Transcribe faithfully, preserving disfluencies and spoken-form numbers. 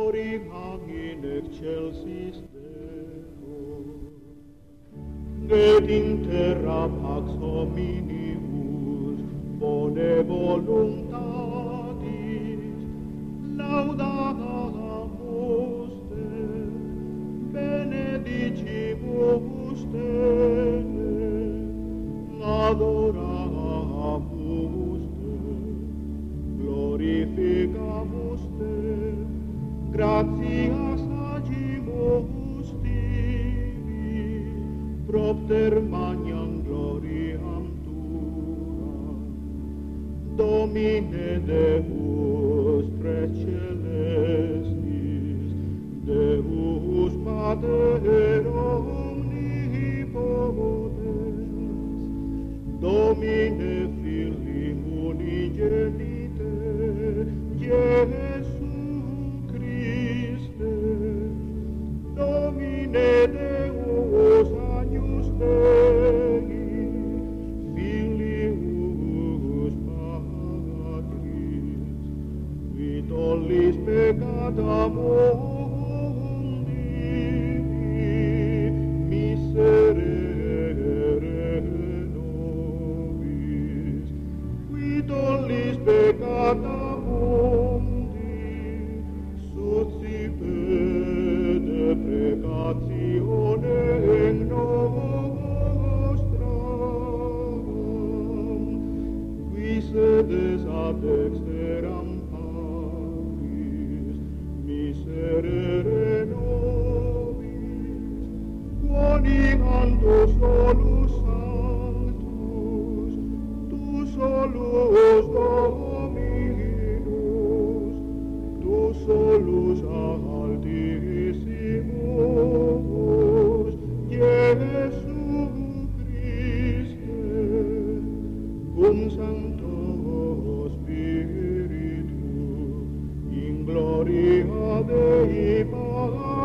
glory in excelsis Deo, et in terra pax hominibus bone voluntatis laudamus te, benedicimus te, adoramus te, glorificamus te, gratias agimus tibi, propter magnam gloriam tua, Domine Deus precelestis, Deus Pater omnipotens, Domine Filii unigenite, Iesu Christe, Domine Deus agnus Dei, Filius Patris, qui tollis peccata mundi, miserere nobis, qui tollis peccata mundi, succipede precatione nostram, qui sedes ad dexteram Patris, miserere nobis, quoniganto solus sanctus, tu solus Dominus, tu solus altissimus, Iesu Christe, cum Sancto Spiritu, in gloria Dei Patris,